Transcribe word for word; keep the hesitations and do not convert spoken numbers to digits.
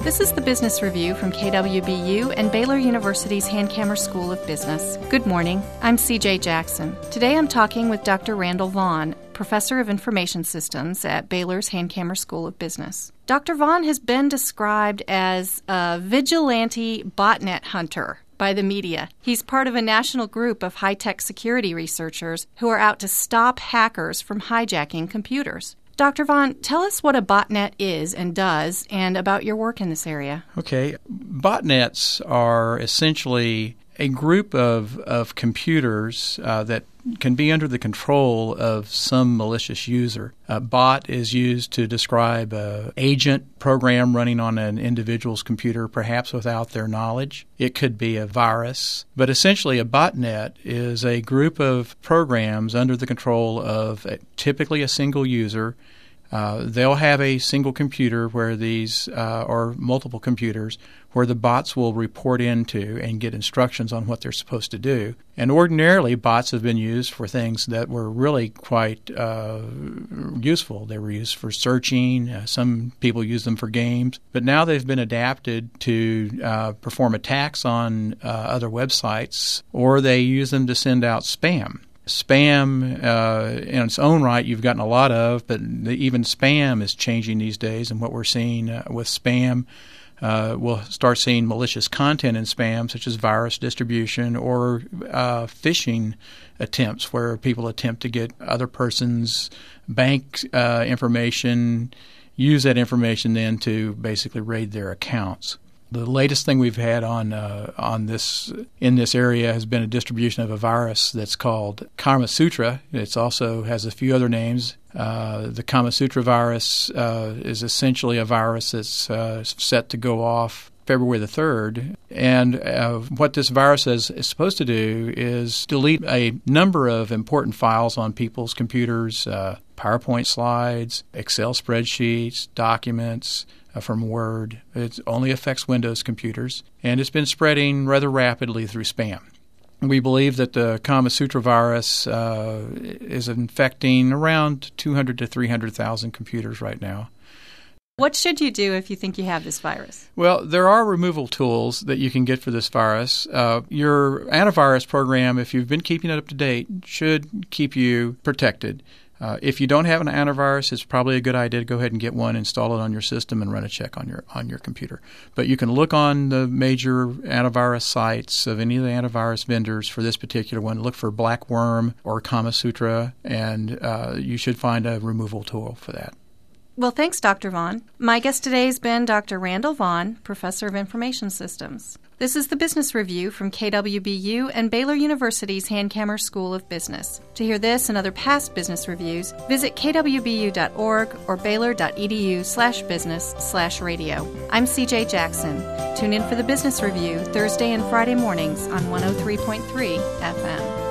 This is the Business Review from K W B U and Baylor University's Hankamer School of Business. Good morning. I'm C J Jackson. Today I'm talking with Doctor Randall Vaughn, Professor of Information Systems at Baylor's Hankamer School of Business. Doctor Vaughn has been described as a vigilante botnet hunter by the media. He's part of a national group of high-tech security researchers who are out to stop hackers from hijacking computers. Doctor Vaughn, tell us what a botnet is and does, and about your work in this area. Okay. Botnets are essentially a group of, of computers uh, that can be under the control of some malicious user. A bot is used to describe an agent program running on an individual's computer, perhaps without their knowledge. It could be a virus. But essentially, a botnet is a group of programs under the control of a, typically a single user. Uh, they'll have a single computer where these, uh, or multiple computers, where the bots will report into and get instructions on what they're supposed to do. And ordinarily, bots have been used for things that were really quite uh, useful. They were used for searching. Uh, some people use them for games. But now they've been adapted to uh, perform attacks on uh, other websites, or they use them to send out spam. Spam, uh, in its own right, you've gotten a lot of, but the, even spam is changing these days. And what we're seeing uh, with spam, uh, we'll start seeing malicious content in spam, such as virus distribution or uh, phishing attempts, where people attempt to get other person's bank uh, information, use that information then to basically raid their accounts. The latest thing we've had on uh, on this in this area has been a distribution of a virus that's called Kamasutra. It also has a few other names. Uh, the Kamasutra virus uh, is essentially a virus that's uh, set to go off February the third. And uh, what this virus is, is supposed to do is delete a number of important files on people's computers, uh, PowerPoint slides, Excel spreadsheets, documents, from Word. It only affects Windows computers, and it's been spreading rather rapidly through spam. We believe that the Kamasutra virus uh, is infecting around two hundred to three hundred thousand computers right now. What should you do if you think you have this virus? Well, there are removal tools that you can get for this virus. Uh, your antivirus program, if you've been keeping it up to date, should keep you protected. Uh, if you don't have an antivirus, it's probably a good idea to go ahead and get one, install it on your system, and run a check on your on your computer. But you can look on the major antivirus sites of any of the antivirus vendors for this particular one. Look for Black Worm or Kamasutra, and uh, you should find a removal tool for that. Well, thanks, Doctor Vaughn. My guest today has been Doctor Randall Vaughn, Professor of Information Systems. This is the Business Review from K W B U and Baylor University's Hankamer School of Business. To hear this and other past business reviews, visit k w b u dot org or baylor.edu slash business slash radio. I'm C J Jackson. Tune in for the Business Review Thursday and Friday mornings on one oh three point three F M.